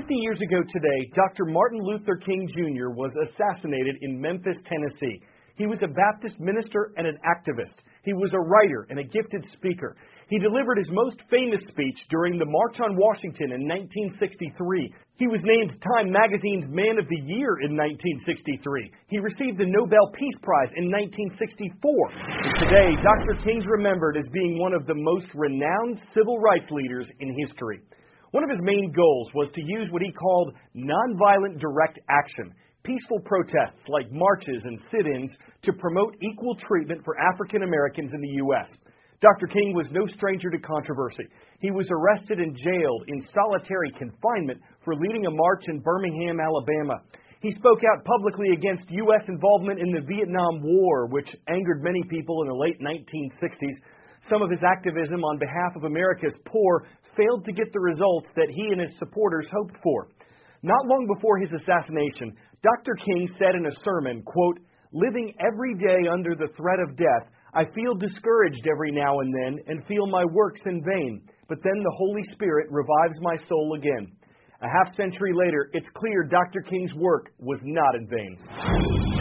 50 years ago today, Dr. Martin Luther King Jr. was assassinated in Memphis, Tennessee. He was a Baptist minister and an activist. He was a writer and a gifted speaker. He delivered his most famous speech during the March on Washington in 1963. He was named Time Magazine's Man of the Year in 1963. He received the Nobel Peace Prize in 1964. And today, Dr. King's remembered as being one of the most renowned civil rights leaders in history. One of his main goals was to use what he called nonviolent direct action, peaceful protests like marches and sit-ins, to promote equal treatment for African Americans in the U.S. Dr. King was no stranger to controversy. He was arrested and jailed in solitary confinement for leading a march in Birmingham, Alabama. He spoke out publicly against U.S. involvement in the Vietnam War, which angered many people in the late 1960s. Some of his activism on behalf of America's poor failed to get the results that he and his supporters hoped for. Not long before his assassination, Dr. King said in a sermon, quote, "Living every day under the threat of death, I feel discouraged every now and then and feel my works in vain. But then the Holy Spirit revives my soul again." A half century later, it's clear Dr. King's work was not in vain.